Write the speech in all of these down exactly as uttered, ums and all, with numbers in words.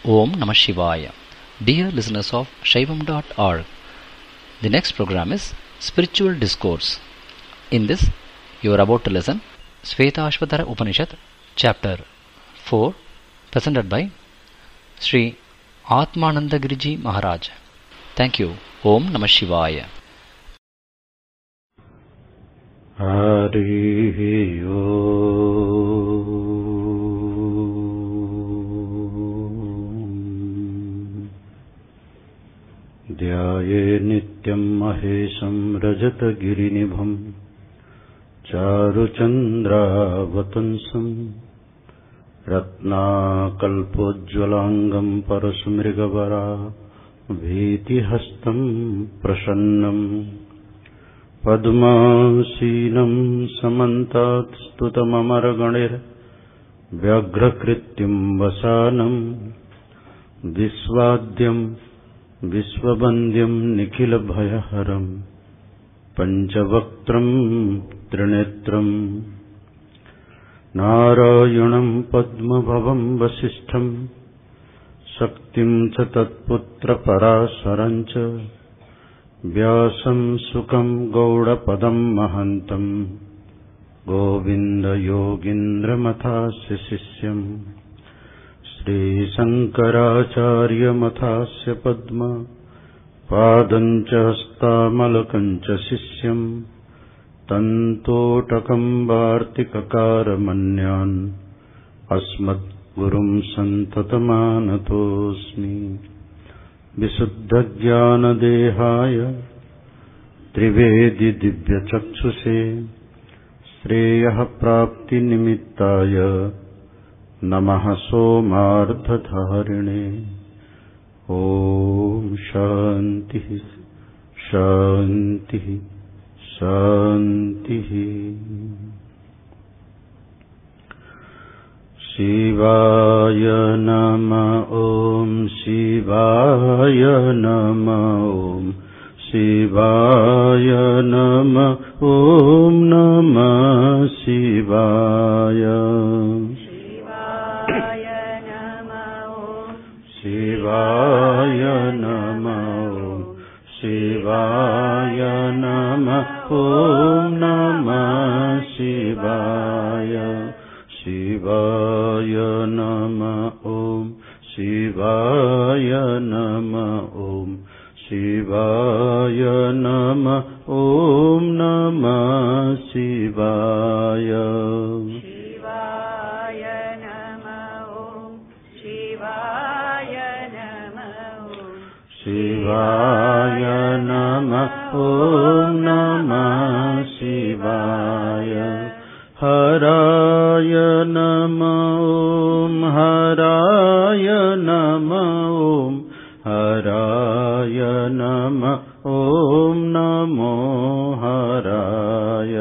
Om Namah Shivaya. Dear listeners of Shaivam dot org, the next program is Spiritual Discourse. In this, you are about to listen Shvetashvatara Upanishad, Chapter four, presented by Sri Atmanandagiriji Maharaj. Thank you. Om Namah Shivaya. Hari Om. ध्याये नित्यं महेशं रजतगिरिनिभं चारुचन्द्रावतंसं रत्नाकल्पोज्ज्वलाङ्गं परशुमृगवरा भीतिहस्तं प्रसन्नं पद्मासीनं समन्तात् स्तुतममरगणैर्व्यघ्रकृत्यं वसानं विश्वाद्यं विश्ववन्द्यं निखिलभयहरं पञ्चवक्त्रं त्रिनेत्रं नारायणं पद्मभवं वसिष्ठं शक्तिं च तत्पुत्रपराशरं च व्यासं सुकं गौडपदं महन्तं गोविन्दयोगीन्द्रमथास्य शिष्यम् श्रीशङ्कराचार्यमथास्य पद्म पादं च हस्तामलकं च शिष्यं तन्तोटकं वार्तिककारमन्यान् अस्मद्गुरुं सन्ततमानतोऽस्मि। विशुद्धज्ञानदेहाय त्रिवेदि दिव्यचक्षुषे श्रेयः प्राप्तिनिमित्ताय नमः सोमार्धधारिणे। ओम शांति शांति शांति। शिवाय नमः। ओम शिवाय नमः। ओम शिवाय नमः। ओम नमः शिवाय। शिवाय नमः। शिवाय नमः। ओम नमः शिवाय। शिवाय नमः। ओम शिवाय नमः। ओम शिवाय नमः। ओम नमः शिवाय। शिवाय नमः। ओम नमः शिवाय। हराय नमः। ओम हराय नमः। ओम हराय नमः। ओम नमो हराय।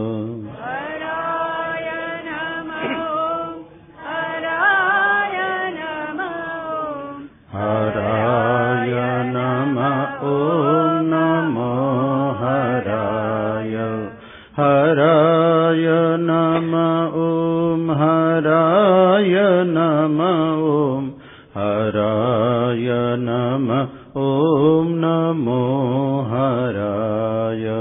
हराय नमः। ओम हराय नमः। ओम हराय नमः। ओम नमो हराय।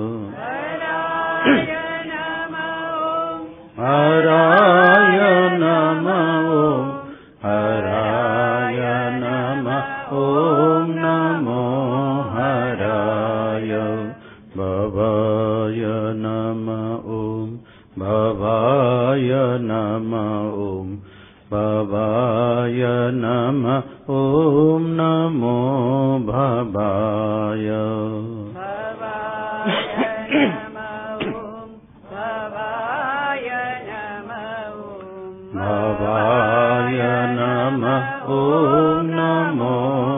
हराय नमः। ओम हराय नमः। ओम नमो हराय। भवाय नमः। ओम भवाय नमः। ओम भवाय नमः। ओम नमो भवाय। भवाय नमः। ओम नमो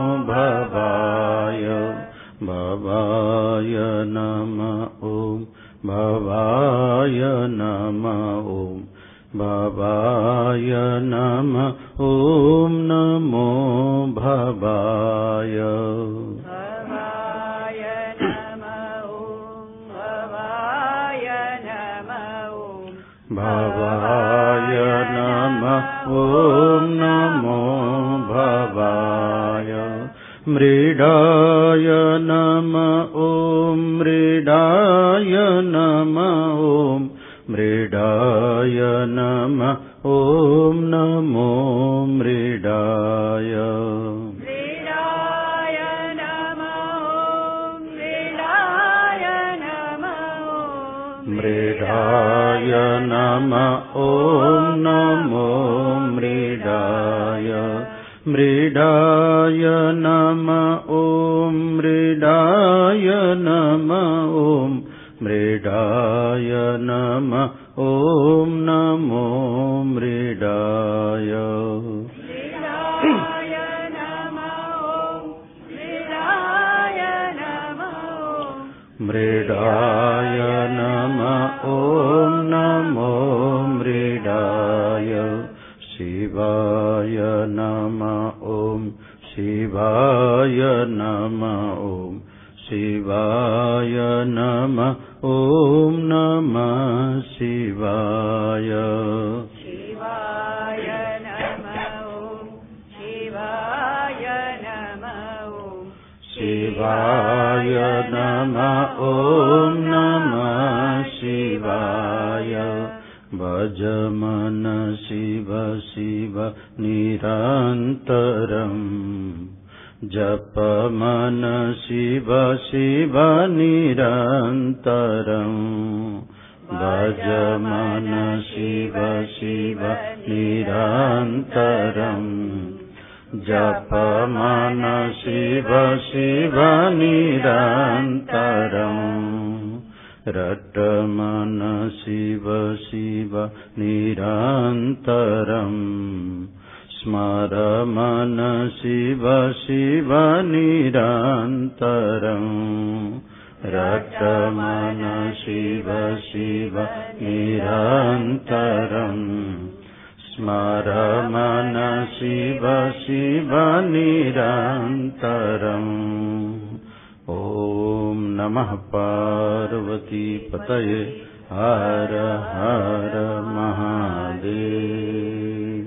भवाय। भवाय नमः। ओम भवाय नमः। ओम भवाय नमः। ओम नमो भवाय। भवाय नमः। ओम नमो भवाय। मृडाय नमः ॐ मृडाय नमः ॐ मृडाय नमः ॐ नमो मृडाय मृडाय नमः ॐ मृडाय नमः ॐ मृडाय नमः ॐ नमो मृडाय मृडाय नमः ॐ मृडाय नमः ॐ मृडाय नमः ॐ नमो मृडाय मृडाय नमः ॐ मृडाय नमः ॐ मृडाय नमः ॐ नमो मृडाय शिवाय नमः ॐ शिवाय नमः ॐ शिवाय नमः ॐ नमः शिवाय शिवाय नमः ॐ शिवाय नमः ॐ शिवाय नमः ॐ नमः शिवाय भज मन शिव शिव निरन्तरम् जप मन शिव शिव निरन्तरम् भज मन शिव शिव निरन्तरम् जप मन शिव शिव निरन्तरम् रट मन शिव शिव निरन्तरम् स्मर मन शिव शिव निरन्तरम् रट मन शिव शिव निरन्तरम् स्मर मन शिव शिव निरन्तरम् ॐ नमः पार्वती पतये हर हर महादेव।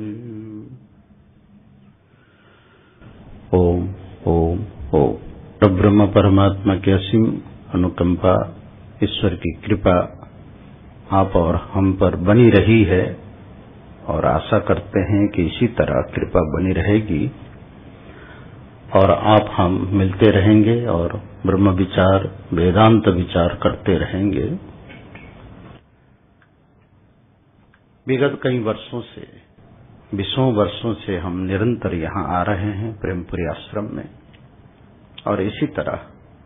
ओम ओम ओम। तो ब्रह्म परमात्मा की असीम अनुकंपा, ईश्वर की कृपा आप और हम पर बनी रही है और आशा करते हैं कि इसी तरह कृपा बनी रहेगी और आप हम मिलते रहेंगे और ब्रह्म विचार वेदांत विचार करते रहेंगे। विगत कई वर्षों से बीसों वर्षों से हम निरंतर यहाँ आ रहे हैं प्रेमपुरी आश्रम में और इसी तरह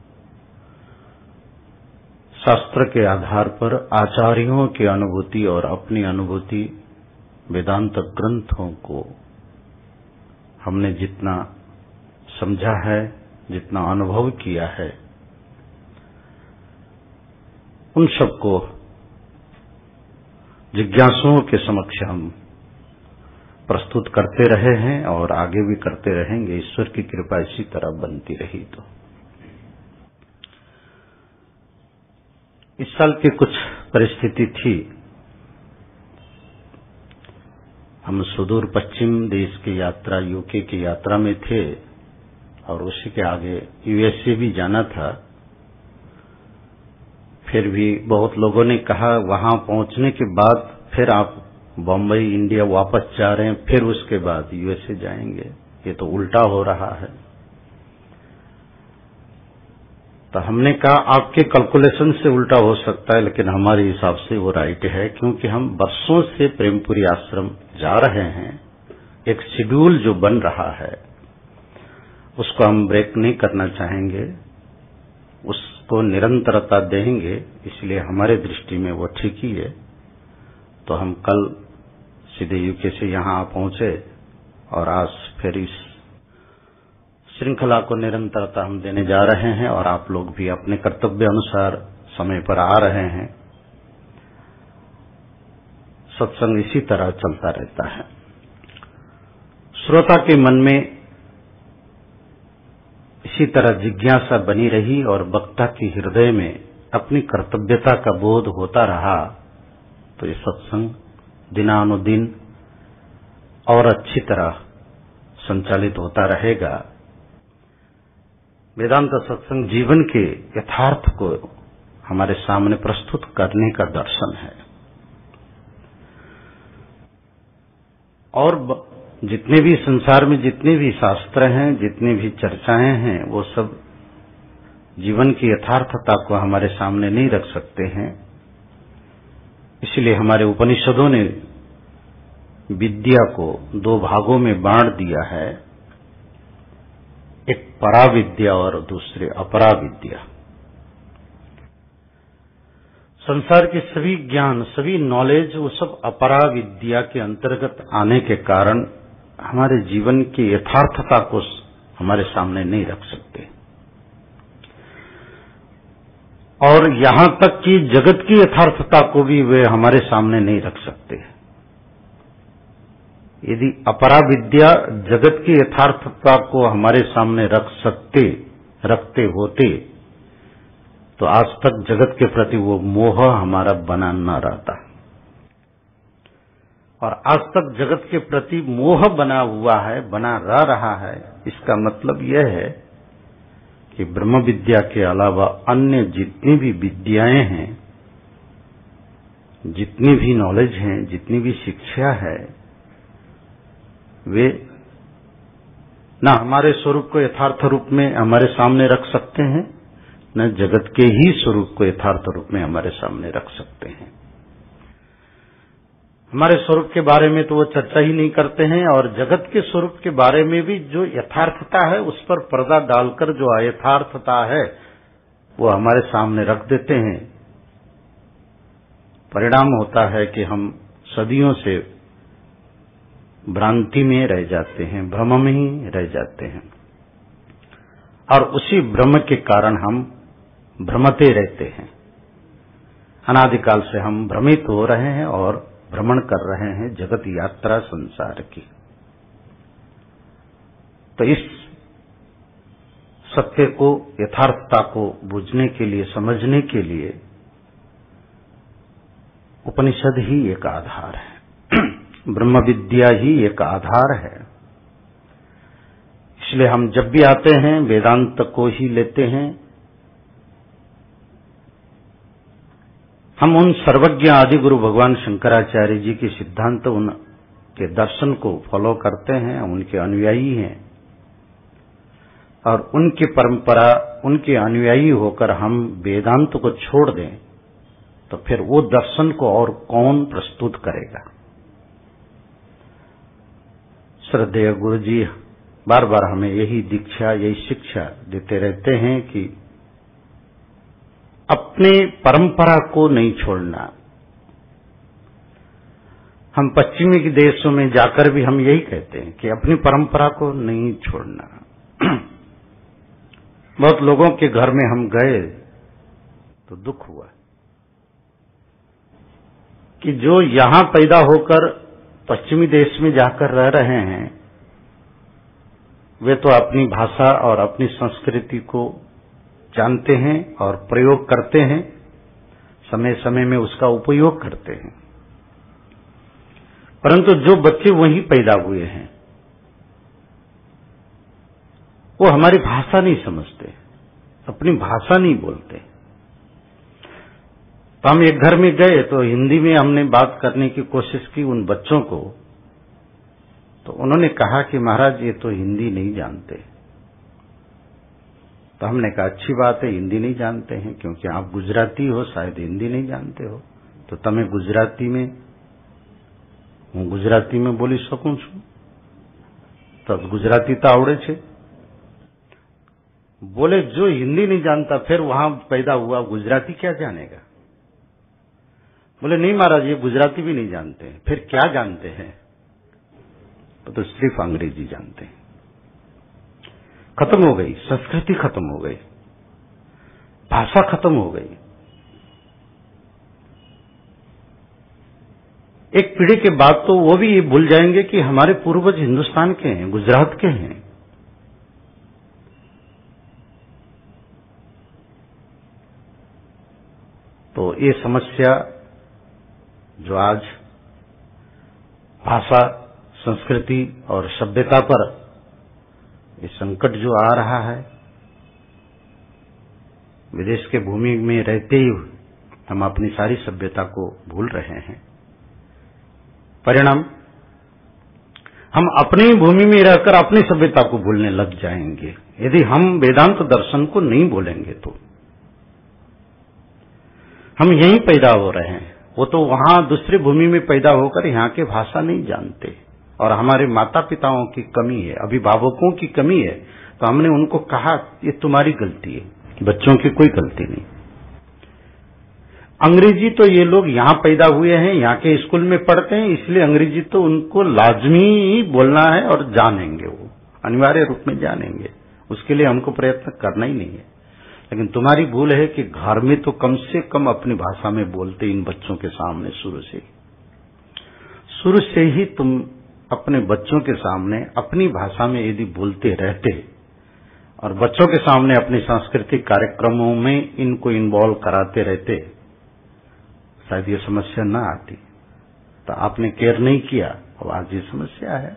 शास्त्र के आधार पर आचार्यों की अनुभूति और अपनी अनुभूति वेदांत ग्रंथों को हमने जितना समझा है, जितना अनुभव किया है, उन सबको जिज्ञासुओं के समक्ष हम प्रस्तुत करते रहे हैं और आगे भी करते रहेंगे। ईश्वर की कृपा इसी तरह बनती रही तो इस साल की कुछ परिस्थिति थी। हम सुदूर पश्चिम देश की यात्रा, यूके की यात्रा में थे और उसी के आगे यूएसए भी जाना था। फिर भी बहुत लोगों ने कहा वहां पहुंचने के बाद फिर आप बम्बई इंडिया वापस जा रहे हैं, फिर उसके बाद यूएसए जाएंगे, ये तो उल्टा हो रहा है। तो हमने कहा आपके कैलकुलेशन से उल्टा हो सकता है, लेकिन हमारे हिसाब से वो राइट है, क्योंकि हम वर्षों से प्रेमपुरी आश्रम जा रहे हैं। एक शेड्यूल जो बन रहा है उसको हम ब्रेक नहीं करना चाहेंगे, उसको निरंतरता देंगे, इसलिए हमारे दृष्टि में वो ठीक ही है। तो हम कल सीधे यूके से यहाँ पहुंचे और आज फिर इस श्रृंखला को निरंतरता हम देने जा रहे हैं और आप लोग भी अपने कर्तव्य अनुसार समय पर आ रहे हैं। सत्संग इसी तरह चलता रहता है। श्रोता के मन में इसी तरह जिज्ञासा बनी रही और वक्ता के हृदय में अपनी कर्तव्यता का बोध होता रहा, तो ये सत्संग दिनानुदिन और अच्छी तरह संचालित होता रहेगा। वेदांत सत्संग जीवन के यथार्थ को हमारे सामने प्रस्तुत करने का दर्शन है। और जितने भी संसार में जितने भी शास्त्र हैं, जितनी भी चर्चाएं हैं, वो सब जीवन की यथार्थता को हमारे सामने नहीं रख सकते हैं। इसलिए हमारे उपनिषदों ने विद्या को दो भागों में बांट दिया है, एक पराविद्या और दूसरे अपराविद्या। संसार के सभी ज्ञान, सभी नॉलेज, वो सब अपराविद्या के अंतर्गत आने के कारण हमारे जीवन की यथार्थता को हमारे सामने नहीं रख सकते, और यहां तक कि जगत की यथार्थता को भी वे हमारे सामने नहीं रख सकते। यदि अपराविद्या जगत की यथार्थता को हमारे सामने रख सकते रखते होते तो आज तक जगत के प्रति वो मोह हमारा बना न रहता, और आज तक जगत के प्रति मोह बना हुआ है, बना रह रहा है। इसका मतलब यह है कि ब्रह्म विद्या के अलावा अन्य जितनी भी विद्याएं हैं, जितनी भी नॉलेज है, जितनी भी शिक्षा है, वे न हमारे स्वरूप को यथार्थ रूप में हमारे सामने रख सकते हैं, न जगत के ही स्वरूप को यथार्थ रूप में हमारे सामने रख सकते हैं। हमारे स्वरूप के बारे में तो वो चर्चा ही नहीं करते हैं, और जगत के स्वरूप के बारे में भी जो यथार्थता है उस पर पर्दा डालकर जो अयथार्थता है वो हमारे सामने रख देते हैं। परिणाम होता है कि हम सदियों से भ्रांति में रह जाते हैं, भ्रम में ही रह जाते हैं, और उसी भ्रम के कारण हम भ्रमते रहते हैं। अनादिकाल से हम भ्रमित हो रहे हैं और भ्रमण कर रहे हैं जगत यात्रा संसार की। तो इस सत्य को, यथार्थता को बूझने के लिए, समझने के लिए उपनिषद ही एक आधार है, ब्रह्म विद्या ही एक आधार है। इसलिए हम जब भी आते हैं वेदांत को ही लेते हैं। हम उन सर्वज्ञ आदि गुरु भगवान शंकराचार्य जी के सिद्धांत, उनके दर्शन को फॉलो करते हैं, उनके अनुयायी हैं, और उनकी परंपरा, उनके अनुयायी होकर हम वेदांत को छोड़ दें तो फिर वो दर्शन को और कौन प्रस्तुत करेगा। श्रद्धेय गुरु जी बार बार हमें यही दीक्षा, यही शिक्षा देते रहते हैं कि अपने परंपरा को नहीं छोड़ना। हम पश्चिमी के देशों में जाकर भी हम यही कहते हैं कि अपनी परंपरा को नहीं छोड़ना। बहुत लोगों के घर में हम गए तो दुख हुआ कि जो यहां पैदा होकर पश्चिमी देश में जाकर रह रहे हैं, वे तो अपनी भाषा और अपनी संस्कृति को जानते हैं और प्रयोग करते हैं, समय समय में उसका उपयोग करते हैं, परंतु जो बच्चे वहीं पैदा हुए हैं वो हमारी भाषा नहीं समझते, अपनी भाषा नहीं बोलते। तो हम एक घर में गए तो हिंदी में हमने बात करने की कोशिश की उन बच्चों को, तो उन्होंने कहा कि महाराज ये तो हिंदी नहीं जानते। तो हमने कहा अच्छी बात है, हिंदी नहीं जानते हैं, क्योंकि आप गुजराती हो, शायद हिंदी नहीं जानते हो, तो तमें गुजराती में હું ગુજરાતી में बोली सकूं છું, तो गुजराती तो आवड़े छे। बोले जो हिंदी नहीं जानता फिर वहां पैदा हुआ गुजराती क्या जानेगा। बोले नहीं महाराज ये गुजराती भी नहीं जानते, फिर क्या जानते हैं? तो सिर्फ अंग्रेजी जानते हैं। खत्म हो गई संस्कृति, खत्म हो गई भाषा, खत्म हो गई। एक पीढ़ी के बाद तो वो भी ये भूल जाएंगे कि हमारे पूर्वज हिंदुस्तान के हैं, गुजरात के हैं। तो ये समस्या जो आज भाषा, संस्कृति और सभ्यता पर ये संकट जो आ रहा है, विदेश के भूमि में रहते ही हम अपनी सारी सभ्यता को भूल रहे हैं। परिणाम, हम अपनी भूमि में रहकर अपनी सभ्यता को भूलने लग जाएंगे यदि हम वेदांत दर्शन को नहीं बोलेंगे। तो हम यहीं पैदा हो रहे हैं, वो तो वहां दूसरी भूमि में पैदा होकर यहाँ की भाषा नहीं जानते, और हमारे माता पिताओं की कमी है, अभिभावकों की कमी है, तो हमने उनको कहा ये तुम्हारी गलती है, बच्चों की कोई गलती नहीं। अंग्रेजी तो ये लोग यहाँ पैदा हुए हैं, यहाँ के स्कूल में पढ़ते हैं, इसलिए अंग्रेजी तो उनको लाजमी बोलना है और जानेंगे, वो अनिवार्य रूप में जानेंगे, उसके लिए हमको प्रयत्न करना ही नहीं है। लेकिन तुम्हारी भूल है कि घर में तो कम से कम अपनी भाषा में बोलते इन बच्चों के सामने शुरू से शुरू से ही तुम अपने बच्चों के सामने अपनी भाषा में यदि बोलते रहते और बच्चों के सामने अपने सांस्कृतिक कार्यक्रमों में इनको इन्वॉल्व कराते रहते, शायद ये समस्या न आती। तो आपने केयर नहीं किया, अब आज ये समस्या है।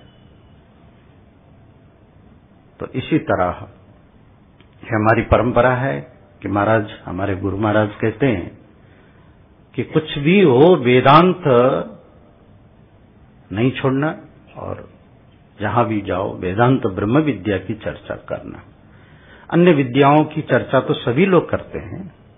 तो इसी तरह हमारी परंपरा है कि महाराज, हमारे गुरु महाराज कहते हैं कि कुछ भी हो वेदांत नहीं छोड़ना, और जहां भी जाओ वेदांत ब्रह्म विद्या की चर्चा करना। अन्य विद्याओं की चर्चा तो सभी लोग करते हैं,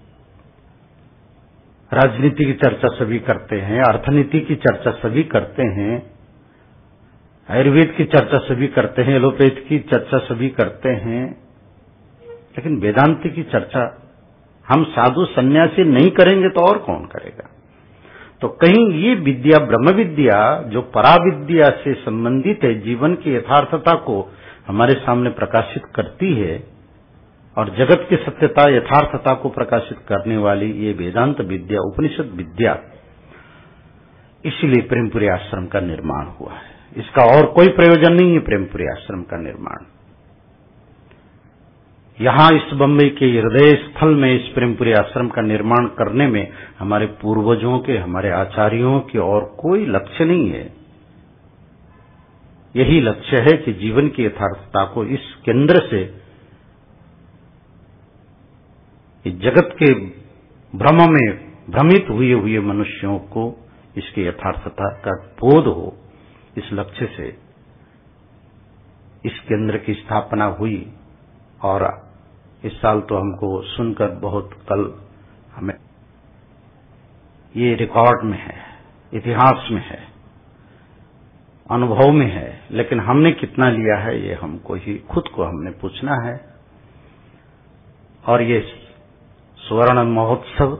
राजनीति की चर्चा सभी करते हैं, अर्थनीति की चर्चा सभी करते हैं, आयुर्वेद की चर्चा सभी करते हैं, एलोपैथ की चर्चा सभी करते हैं, लेकिन वेदांत की चर्चा हम साधु सन्यासी नहीं करेंगे तो और कौन करेगा। तो कहीं ये विद्या ब्रह्म विद्या जो पराविद्या से संबंधित है, जीवन की यथार्थता को हमारे सामने प्रकाशित करती है, और जगत की सत्यता यथार्थता को प्रकाशित करने वाली ये वेदांत विद्या, उपनिषद विद्या, इसीलिए प्रेमपुरी आश्रम का निर्माण हुआ है। इसका और कोई प्रयोजन नहीं है प्रेमपुरी आश्रम का निर्माण। यहां इस बम्बई के हृदय स्थल में इस प्रेमपुरी आश्रम का निर्माण करने में हमारे पूर्वजों के, हमारे आचार्यों के और कोई लक्ष्य नहीं है। यही लक्ष्य है कि जीवन की यथार्थता को इस केंद्र से, इस जगत के भ्रम में भ्रमित हुए हुए मनुष्यों को इसकी यथार्थता का बोध हो, इस लक्ष्य से इस केंद्र की स्थापना हुई। और इस साल तो हमको सुनकर बहुत, कल हमें ये रिकॉर्ड में है, इतिहास में है, अनुभव में है, लेकिन हमने कितना लिया है ये हमको ही खुद को हमने पूछना है। और ये स्वर्ण महोत्सव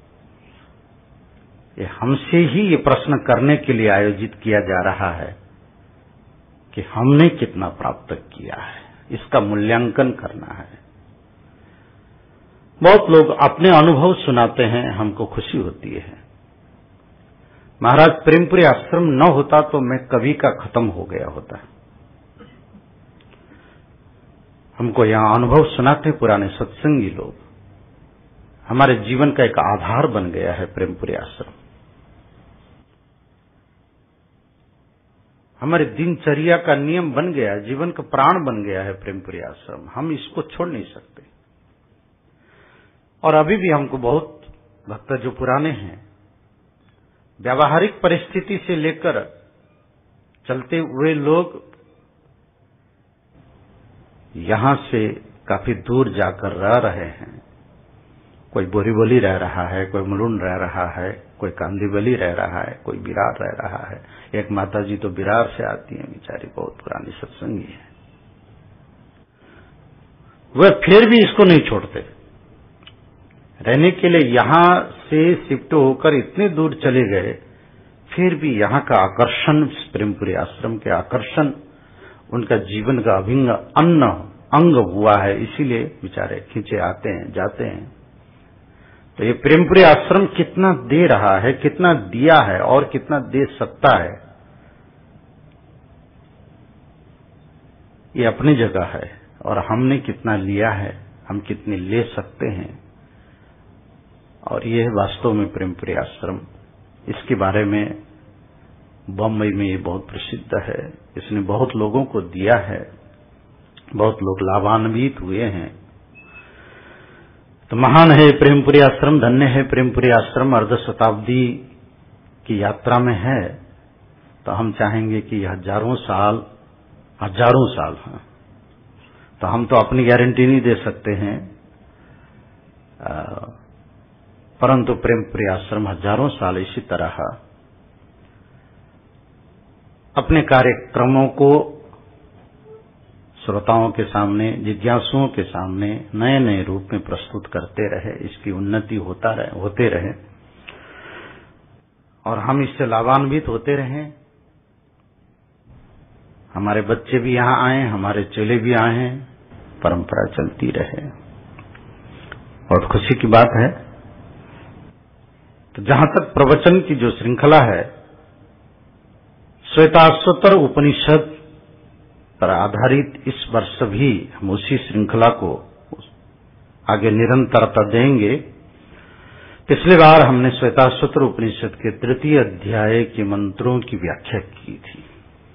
ये हमसे ही ये प्रश्न करने के लिए आयोजित किया जा रहा है कि हमने कितना प्राप्त किया है, इसका मूल्यांकन करना है। बहुत लोग अपने अनुभव सुनाते हैं, हमको खुशी होती है। महाराज प्रेमपुरी आश्रम न होता तो मैं कभी का खत्म हो गया होता। हमको यहाँ अनुभव सुनाते पुराने सत्संगी लोग, हमारे जीवन का एक आधार बन गया है प्रेमपुरी आश्रम। हमारे दिनचर्या का नियम बन गया, जीवन का प्राण बन गया है प्रेमपुरी आश्रम। हम इसको छोड़ नहीं सकते। और अभी भी हमको बहुत भक्त जो पुराने हैं, व्यावहारिक परिस्थिति से लेकर चलते हुए लोग यहां से काफी दूर जाकर रह रहे हैं। कोई बोरीवली रह रहा है, कोई मुलुंड रह रहा है, कोई कांदीवली रह रहा है, कोई बिरार रह रहा है। एक माता जी तो बिरार से आती हैं, बेचारी बहुत पुरानी सत्संगी है। वह फिर भी इसको नहीं छोड़ते, रहने के लिए यहां से शिफ्ट होकर इतने दूर चले गए, फिर भी यहां का आकर्षण, प्रेमपुरी आश्रम के आकर्षण उनका जीवन का अभिन्न अन्न अंग हुआ है, इसीलिए बेचारे खींचे आते हैं, जाते हैं। तो ये प्रेमपुरी आश्रम कितना दे रहा है, कितना दिया है और कितना दे सकता है, ये अपनी जगह है। और हमने कितना लिया है, हम कितने ले सकते हैं, और ये वास्तव में प्रेमपुरी आश्रम, इसके बारे में बम्बई में ये बहुत प्रसिद्ध है। इसने बहुत लोगों को दिया है, बहुत लोग लाभान्वित हुए हैं। तो महान है प्रेमपुरी आश्रम, धन्य है प्रेमपुरी आश्रम, अर्ध शताब्दी की यात्रा में है। तो हम चाहेंगे कि हजारों साल हजारों साल हैं। तो हम तो अपनी गारंटी नहीं दे सकते हैं, आ, परंतु प्रेमपुरी आश्रम हजारों साल इसी तरह अपने कार्यक्रमों को श्रोताओं के सामने, जिज्ञासुओं के सामने नए नए रूप में प्रस्तुत करते रहे, इसकी उन्नति होता रहे होते रहे और हम इससे लाभान्वित होते रहें। हमारे बच्चे भी यहां आए, हमारे चेले भी आए हैं, परंपरा चलती रहे। बहुत खुशी की बात है। तो जहां तक प्रवचन की जो श्रृंखला है, श्वेताश्वतर उपनिषद पर आधारित इस वर्ष भी हम उसी श्रृंखला को आगे निरंतरता देंगे। पिछली बार हमने श्वेताश्वतर उपनिषद के तृतीय अध्याय के मंत्रों की व्याख्या की थी।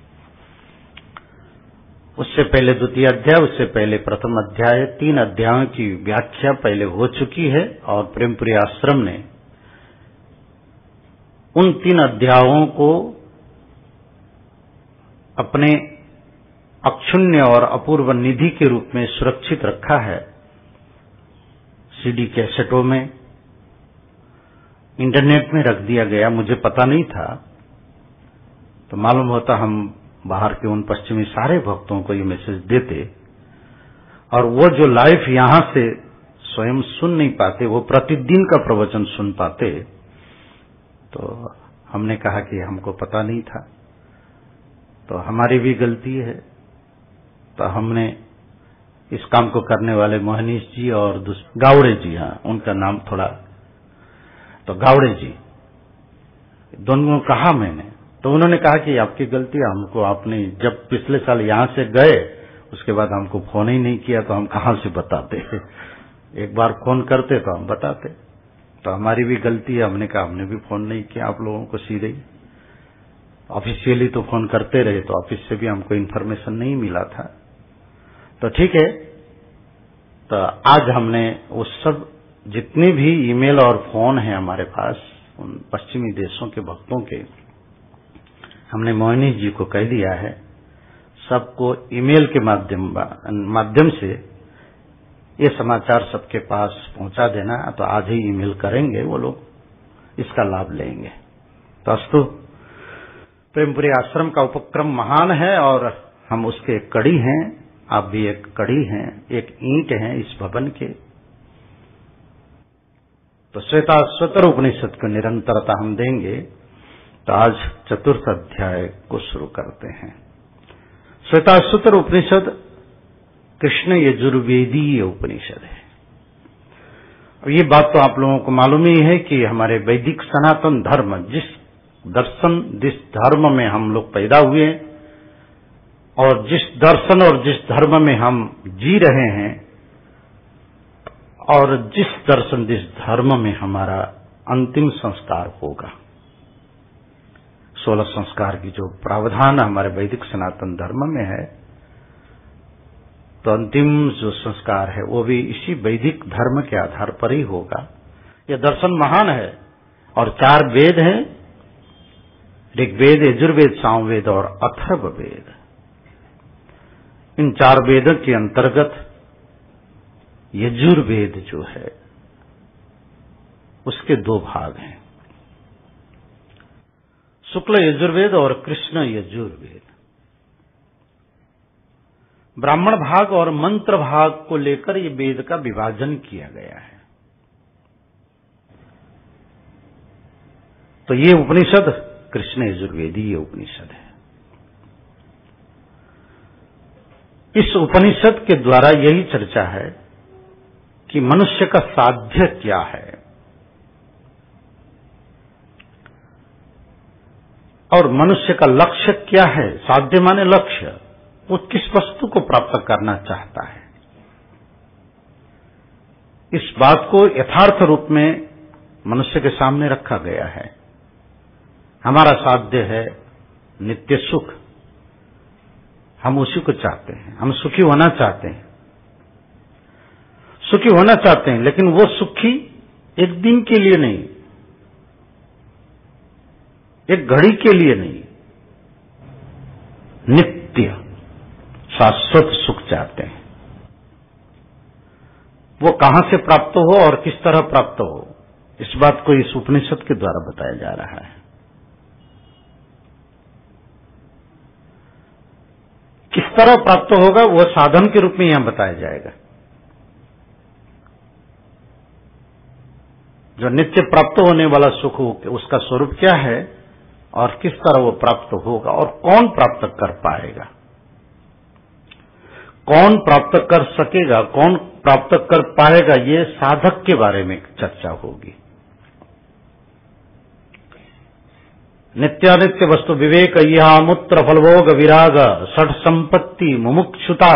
उससे पहले द्वितीय अध्याय, उससे पहले प्रथम अध्याय, तीन अध्यायों की व्याख्या पहले हो चुकी है और प्रेमपुरी आश्रम ने उन तीन अध्यायों को अपने अक्षुण्य और अपूर्व निधि के रूप में सुरक्षित रखा है। सीडी कैसेटों में, इंटरनेट में रख दिया गया। मुझे पता नहीं था, तो मालूम होता हम बाहर के उन पश्चिमी सारे भक्तों को ये मैसेज देते और वो जो लाइव यहां से स्वयं सुन नहीं पाते, वो प्रतिदिन का प्रवचन सुन पाते। तो हमने कहा कि हमको पता नहीं था, तो हमारी भी गलती है। तो हमने इस काम को करने वाले मोहनीश जी और गावड़े जी, हाँ उनका नाम थोड़ा, तो गावड़े जी दोनों कहा मैंने, तो उन्होंने कहा कि आपकी गलती है, हमको आपने जब पिछले साल यहां से गए उसके बाद हमको फोन ही नहीं किया, तो हम कहां से बताते। एक बार फोन करते तो हम बताते। तो हमारी भी गलती है। हमने कहा हमने भी फोन नहीं किया आप लोगों को, सीधे ऑफिशियली तो फोन करते रहे, तो ऑफिस से भी हमको इन्फॉर्मेशन नहीं मिला था। तो ठीक है, तो आज हमने वो सब जितने भी ईमेल और फोन हैं हमारे पास उन पश्चिमी देशों के भक्तों के, हमने मोहनीश जी को कह दिया है सबको ईमेल के माध्यम माध्यम से ये समाचार सबके पास पहुंचा देना। तो आज ही ईमेल करेंगे, वो लोग इसका लाभ लेंगे। तो अस्तु, प्रेमपुरी आश्रम का उपक्रम महान है और हम उसके एक कड़ी हैं। आप भी एक कड़ी हैं, एक ईंट हैं इस भवन के। तो श्वेताश्वतर उपनिषद को निरंतरता हम देंगे। तो आज चतुर्थ अध्याय को शुरू करते हैं। श्वेताश्वतर उपनिषद कृष्ण यजुर्वेदीय उपनिषद है। और ये बात तो आप लोगों को मालूम ही है कि हमारे वैदिक सनातन धर्म, जिस दर्शन जिस धर्म में हम लोग पैदा हुए और जिस दर्शन और जिस धर्म में हम जी रहे हैं और जिस दर्शन जिस धर्म में हमारा अंतिम संस्कार होगा, सोलह संस्कार की जो प्रावधान हमारे वैदिक सनातन धर्म में है, तो अंतिम जो संस्कार है वो भी इसी वैदिक धर्म के आधार पर ही होगा। यह दर्शन महान है और चार वेद हैं, ऋग्वेद, यजुर्वेद, सामवेद और अथर्ववेद। इन चार वेदों के अंतर्गत यजुर्वेद जो है उसके दो भाग हैं, शुक्ल यजुर्वेद और कृष्ण यजुर्वेद। ब्राह्मण भाग और मंत्र भाग को लेकर ये वेद का विभाजन किया गया है। तो ये उपनिषद कृष्ण यजुर्वेदीय उपनिषद है। इस उपनिषद के द्वारा यही चर्चा है कि मनुष्य का साध्य क्या है और मनुष्य का लक्ष्य क्या है। साध्य माने लक्ष्य, वो किस वस्तु को प्राप्त करना चाहता है। इस बात को यथार्थ रूप में मनुष्य के सामने रखा गया है। हमारा साध्य है नित्य सुख, हम उसी को चाहते हैं, हम सुखी होना चाहते हैं। सुखी होना चाहते हैं, लेकिन वो सुखी एक दिन के लिए नहीं, एक घड़ी के लिए नहीं, नित्य शाश्वत सुख चाहते हैं। वो कहां से प्राप्त हो और किस तरह प्राप्त हो, इस बात को इस उपनिषद के द्वारा बताया जा रहा है। किस तरह प्राप्त होगा वह साधन के रूप में यहां बताया जाएगा। जो नित्य प्राप्त होने वाला सुख उसका स्वरूप क्या है और किस तरह वो प्राप्त होगा और कौन प्राप्त कर पाएगा, कौन प्राप्त कर सकेगा, कौन प्राप्त कर पाएगा, ये साधक के बारे में चर्चा होगी। नित्यानित्य वस्तु विवेक यह मूत्र फलभोग विराग षठ संपत्ति मुमुक्षुता,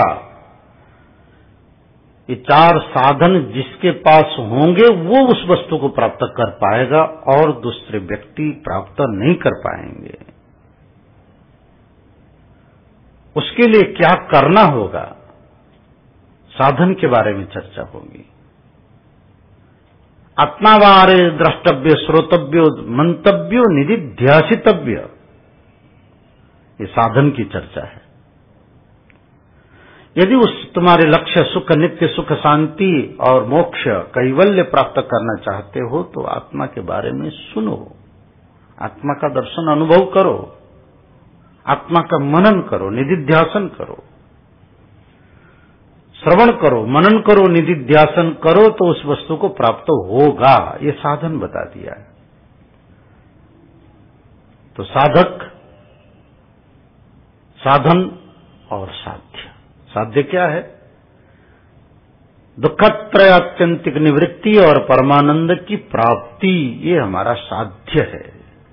ये चार साधन जिसके पास होंगे वो उस वस्तु को प्राप्त कर पाएगा और दूसरे व्यक्ति प्राप्त नहीं कर पाएंगे। उसके लिए क्या करना होगा, साधन के बारे में चर्चा होगी। आत्मावारे द्रष्टव्य श्रोतव्यो मंतव्यो निधिध्यासितव्य, ये साधन की चर्चा है। यदि उस तुम्हारे लक्ष्य सुख, नित्य सुख, शांति और मोक्ष, कैवल्य प्राप्त करना चाहते हो तो आत्मा के बारे में सुनो, आत्मा का दर्शन अनुभव करो, आत्मा का मनन करो, निधिध्यासन करो, श्रवण करो, मनन करो, निधिध्यासन करो तो उस वस्तु को प्राप्त होगा। ये साधन बता दिया है। तो साधक, साधन और साध्य। साध्य क्या है? दुखत्रय आत्यंतिक निवृत्ति और परमानंद की प्राप्ति, ये हमारा साध्य है।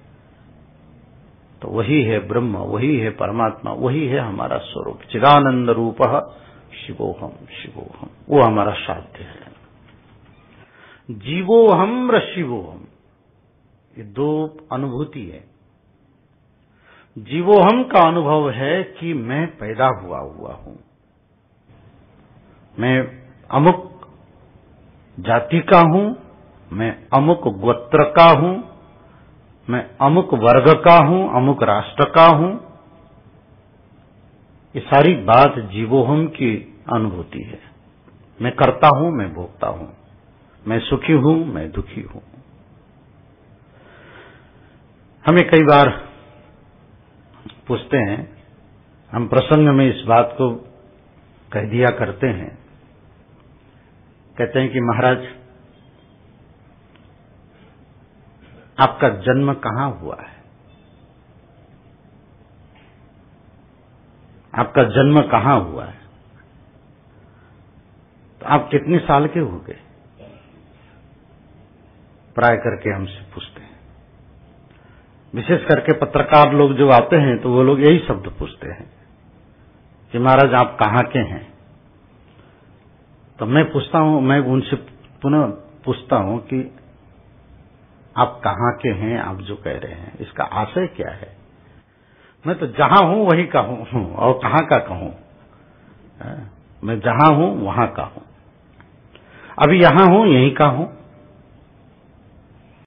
तो वही है ब्रह्म, वही है परमात्मा, वही है हमारा स्वरूप। चिदानंद रूप शिवोहम शिवोहम, वो हमारा साध्य है। जीवोहम र शिवोहम, ये दो अनुभूति है। जीवोहम का अनुभव है कि मैं पैदा हुआ हुआ हूं, मैं अमुक जाति का हूं, मैं अमुक गोत्र का हूं, मैं अमुक वर्ग का हूं, अमुक राष्ट्र का हूं। ये सारी बात जीवोहम की अनुभूति है। मैं करता हूं, मैं भोगता हूं, मैं सुखी हूं, मैं दुखी हूं। हमें कई बार पूछते हैं, हम प्रसंग में इस बात को कह दिया करते हैं, कहते हैं कि महाराज आपका जन्म कहां हुआ है, आपका जन्म कहां हुआ है, तो आप कितने साल के हो गए, प्राय करके हमसे पूछते हैं। विशेष करके पत्रकार लोग जो आते हैं तो वो लोग यही शब्द पूछते हैं कि महाराज आप कहां के हैं। तो मैं पूछता हूं, मैं उनसे पुनः पूछता हूं कि आप कहां के हैं, आप जो कह रहे हैं इसका आशय क्या है। मैं तो जहां हूं वही का हूं और कहां का कहूं, मैं जहां हूं वहां का हूं, अभी यहां हूं यहीं का हूं,